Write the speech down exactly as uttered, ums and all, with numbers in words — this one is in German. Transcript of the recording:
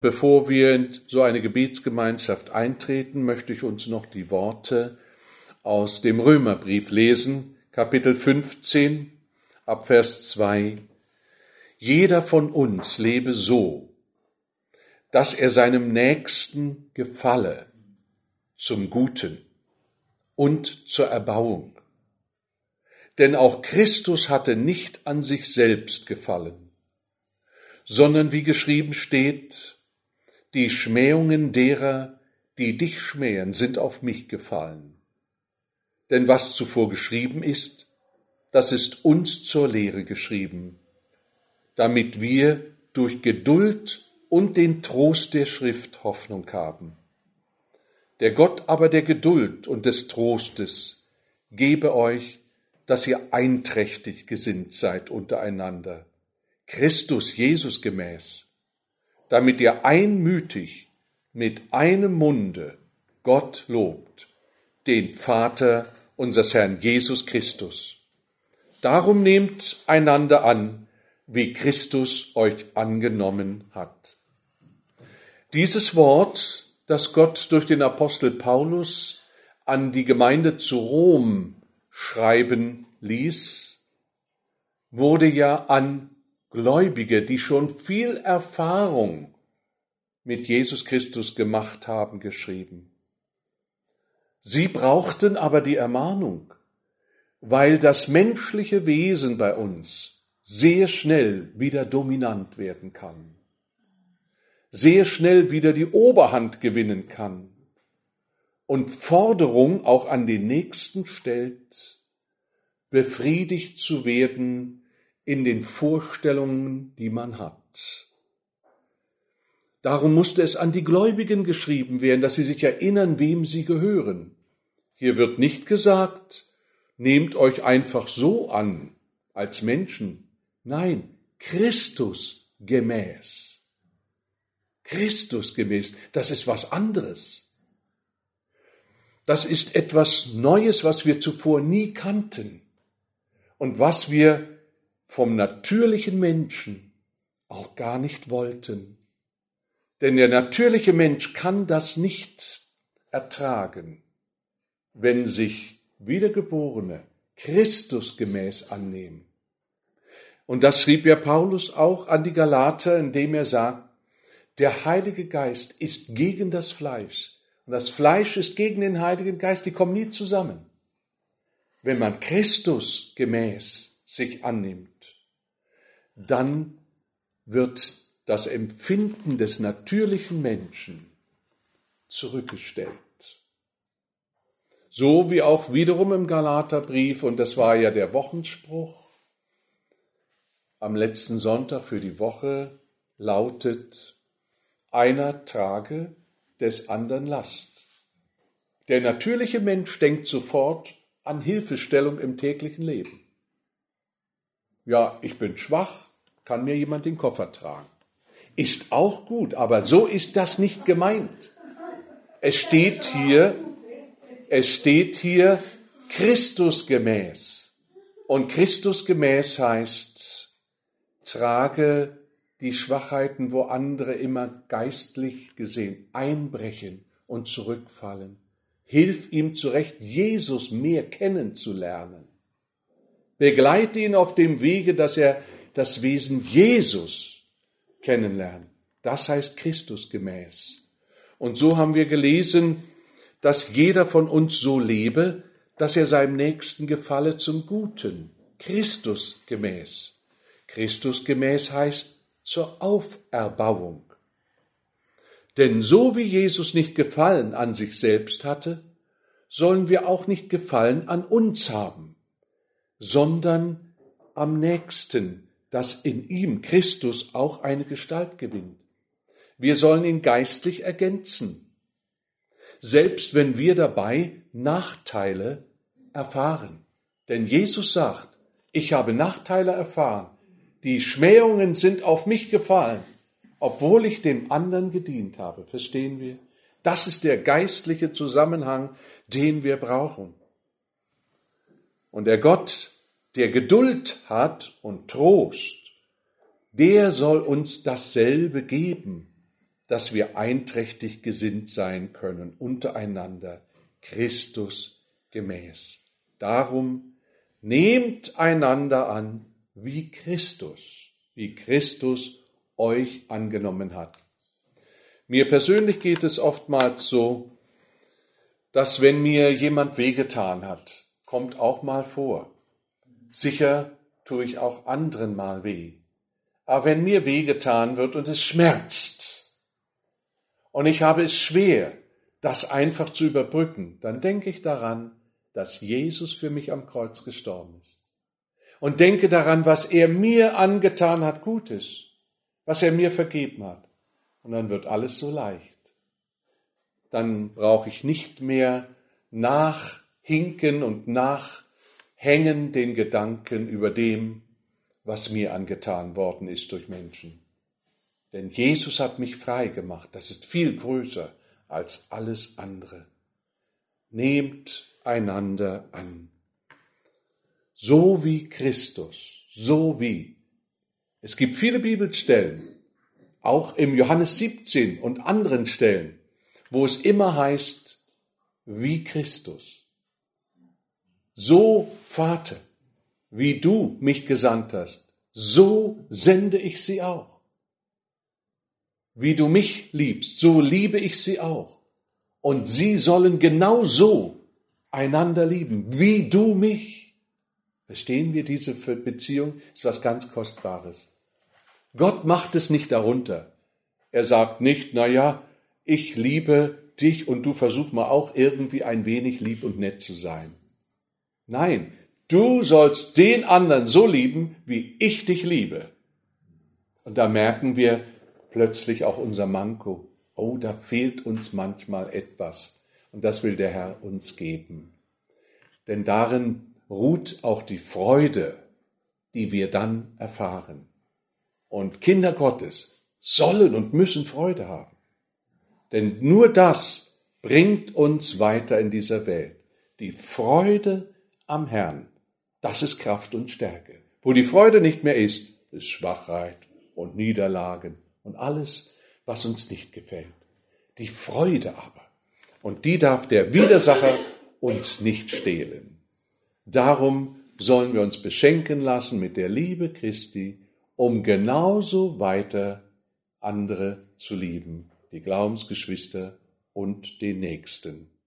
Bevor wir in so eine Gebetsgemeinschaft eintreten, möchte ich uns noch die Worte aus dem Römerbrief lesen, Kapitel fünfzehn, ab Vers zwei. Jeder von uns lebe so, dass er seinem Nächsten gefalle, zum Guten und zur Erbauung. Denn auch Christus hatte nicht an sich selbst gefallen, sondern wie geschrieben steht, die Schmähungen derer, die dich schmähen, sind auf mich gefallen. Denn was zuvor geschrieben ist, das ist uns zur Lehre geschrieben, damit wir durch Geduld und den Trost der Schrift Hoffnung haben. Der Gott aber der Geduld und des Trostes gebe euch, dass ihr einträchtig gesinnt seid untereinander, Christus Jesus gemäß, damit ihr einmütig mit einem Munde Gott lobt, den Vater unseres Herrn Jesus Christus. Darum nehmt einander an, wie Christus euch angenommen hat. Dieses Wort, das Gott durch den Apostel Paulus an die Gemeinde zu Rom schreiben ließ, wurde ja an Gläubige, die schon viel Erfahrung mit Jesus Christus gemacht haben, geschrieben. Sie brauchten aber die Ermahnung, weil das menschliche Wesen bei uns sehr schnell wieder dominant werden kann, sehr schnell wieder die Oberhand gewinnen kann und Forderung auch an den Nächsten stellt, befriedigt zu werden in den Vorstellungen, die man hat. Darum musste es an die Gläubigen geschrieben werden, dass sie sich erinnern, wem sie gehören. Hier wird nicht gesagt, nehmt euch einfach so an, als Menschen. Nein, Christus gemäß. Christus gemäß, das ist was anderes. Das ist etwas Neues, was wir zuvor nie kannten und was wir vom natürlichen Menschen auch gar nicht wollten. Denn der natürliche Mensch kann das nicht ertragen, wenn sich Wiedergeborene Christus gemäß annehmen. Und das schrieb ja Paulus auch an die Galater, indem er sagt, der Heilige Geist ist gegen das Fleisch und das Fleisch ist gegen den Heiligen Geist, die kommen nie zusammen. Wenn man Christus gemäß sich annimmt, dann wird das Empfinden des natürlichen Menschen zurückgestellt. So wie auch wiederum im Galaterbrief, und das war ja der Wochenspruch, am letzten Sonntag für die Woche lautet, einer trage des anderen Last. Der natürliche Mensch denkt sofort an Hilfestellung im täglichen Leben. Ja, ich bin schwach, kann mir jemand den Koffer tragen. Ist auch gut, aber so ist das nicht gemeint. Es steht hier, es steht hier Christus gemäß. Und Christus gemäß heißt, trage die Schwachheiten, wo andere immer geistlich gesehen einbrechen und zurückfallen. Hilf ihm zurecht, Jesus mehr kennenzulernen. Begleite ihn auf dem Wege, dass er das Wesen Jesus kennenlernt. Das heißt Christus gemäß. Und so haben wir gelesen, dass jeder von uns so lebe, dass er seinem Nächsten gefalle zum Guten. Christus gemäß. Christus gemäß heißt zur Auferbauung. Denn so wie Jesus nicht Gefallen an sich selbst hatte, sollen wir auch nicht Gefallen an uns haben, sondern am Nächsten, dass in ihm Christus auch eine Gestalt gewinnt. Wir sollen ihn geistlich ergänzen, selbst wenn wir dabei Nachteile erfahren. Denn Jesus sagt, ich habe Nachteile erfahren, die Schmähungen sind auf mich gefallen, obwohl ich dem anderen gedient habe. Verstehen wir? Das ist der geistliche Zusammenhang, den wir brauchen. Und der Gott, der Geduld hat und Trost, der soll uns dasselbe geben, dass wir einträchtig gesinnt sein können untereinander, Christus gemäß. Darum nehmt einander an, wie Christus, wie Christus euch angenommen hat. Mir persönlich geht es oftmals so, dass wenn mir jemand wehgetan hat, kommt auch mal vor. Sicher tue ich auch anderen mal weh. Aber wenn mir wehgetan wird und es schmerzt und ich habe es schwer, das einfach zu überbrücken, dann denke ich daran, dass Jesus für mich am Kreuz gestorben ist. Und denke daran, was er mir angetan hat, Gutes, was er mir vergeben hat. Und dann wird alles so leicht. Dann brauche ich nicht mehr nachhinken und nachhängen den Gedanken über dem, was mir angetan worden ist durch Menschen. Denn Jesus hat mich frei gemacht. Das ist viel größer als alles andere. Nehmt einander an. So wie Christus, so wie. Es gibt viele Bibelstellen, auch im Johannes siebzehn und anderen Stellen, wo es immer heißt, wie Christus. So, Vater, wie du mich gesandt hast, so sende ich sie auch. Wie du mich liebst, so liebe ich sie auch. Und sie sollen genau so einander lieben, wie du mich. Verstehen wir diese Beziehung? Das ist was ganz Kostbares. Gott macht es nicht darunter. Er sagt nicht, na ja, ich liebe dich und du versuch mal auch irgendwie ein wenig lieb und nett zu sein. Nein, du sollst den anderen so lieben, wie ich dich liebe. Und da merken wir plötzlich auch unser Manko. Oh, da fehlt uns manchmal etwas. Und das will der Herr uns geben. Denn darin ruht auch die Freude, die wir dann erfahren. Und Kinder Gottes sollen und müssen Freude haben. Denn nur das bringt uns weiter in dieser Welt. Die Freude am Herrn, das ist Kraft und Stärke. Wo die Freude nicht mehr ist, ist Schwachheit und Niederlagen und alles, was uns nicht gefällt. Die Freude aber, und die darf der Widersacher uns nicht stehlen. Darum sollen wir uns beschenken lassen mit der Liebe Christi, um genauso weiter andere zu lieben, die Glaubensgeschwister und den Nächsten.